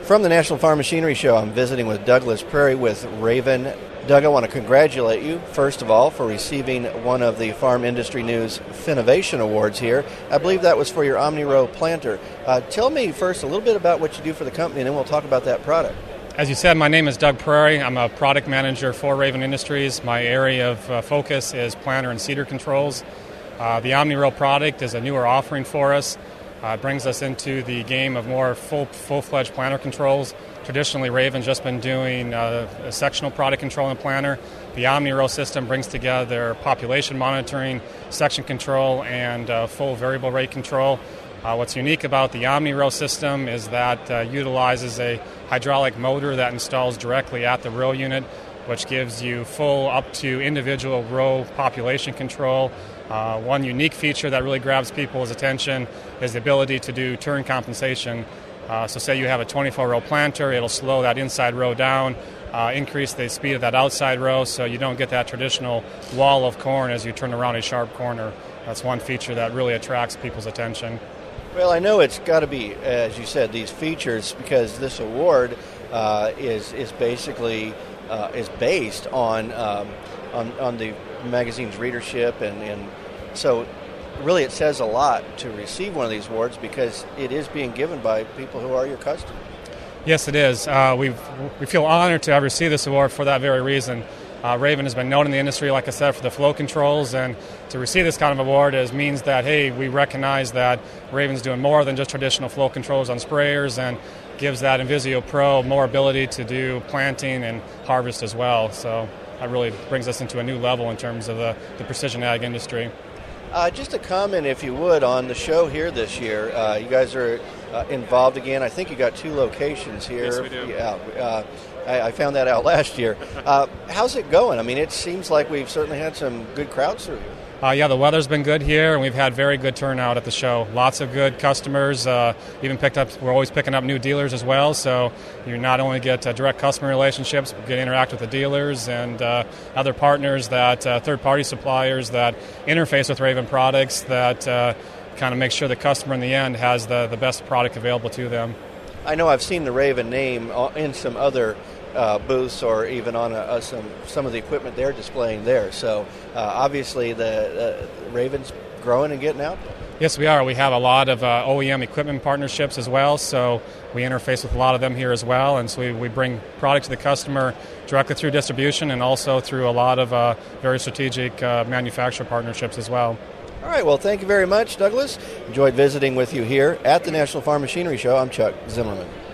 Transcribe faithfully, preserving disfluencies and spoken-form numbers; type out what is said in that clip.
From the National Farm Machinery Show, I'm visiting with Douglas Prairie with Raven. Doug, I want to congratulate you, first of all, for receiving one of the Farm Industry News Finovation Awards here. I believe that was for your OmniRow planter. Uh, tell me first a little bit about what you do for the company, and then we'll talk about that product. As you said, my name is Doug Prairie. I'm a product manager for Raven Industries. My area of uh, focus is planter and seeder controls. Uh, the OmniRow product is a newer offering for us. Uh, it brings us into the game of more full, full-fledged planter controls. Traditionally, Raven's just been doing uh, a sectional product control and planter. The OmniRow system brings together population monitoring, section control, and uh, full variable rate control. Uh, what's unique about the OmniRow system is that uh, utilizes a hydraulic motor that installs directly at the row unit, which gives you full up to individual row population control. Uh, one unique feature that really grabs people's attention is the ability to do turn compensation. Uh, so say you have a twenty-four row planter, it'll slow that inside row down, uh, increase the speed of that outside row so you don't get that traditional wall of corn as you turn around a sharp corner. That's one feature that really attracts people's attention. Well, I know it's got to be, as you said, these features, because this award uh, is is basically uh, is based on, um, on on the magazine's readership, and, and so really it says a lot to receive one of these awards because it is being given by people who are your customers. Yes, it is. Uh, we we feel honored to have received this award for that very reason. Uh, Raven has been known in the industry, like I said, for the flow controls, and to receive this kind of award is means that, hey, we recognize that Raven's doing more than just traditional flow controls on sprayers, and gives that Invisio Pro more ability to do planting and harvest as well. So that really brings us into a new level in terms of the, the precision ag industry. Uh, just a comment, if you would, on the show here this year. Uh, you guys are uh, involved again. I think you got two locations here. Yes, we do. Yeah, uh, I, I found that out last year. Uh, how's it going? I mean, it seems like we've certainly had some good crowds through here. Uh, yeah, the weather's been good here, and we've had very good turnout at the show. Lots of good customers. Uh, even picked up. We're always picking up new dealers as well. So you not only get uh, direct customer relationships, but get to interact with the dealers and uh, other partners, that uh, third-party suppliers that interface with Raven products, that uh, kind of make sure the customer in the end has the the best product available to them. I know I've seen the Raven name in some other Uh, booths, or even on a, a, some some of the equipment they're displaying there. So uh, obviously the uh, Raven's growing and getting out there. Yes, we are. We have a lot of uh, O E M equipment partnerships as well, so we interface with a lot of them here as well, and so we, we bring product to the customer directly through distribution and also through a lot of uh, very strategic uh, manufacturer partnerships as well. All right, well, thank you very much, Douglas. Enjoyed visiting with you here at the National Farm Machinery Show. I'm Chuck Zimmerman.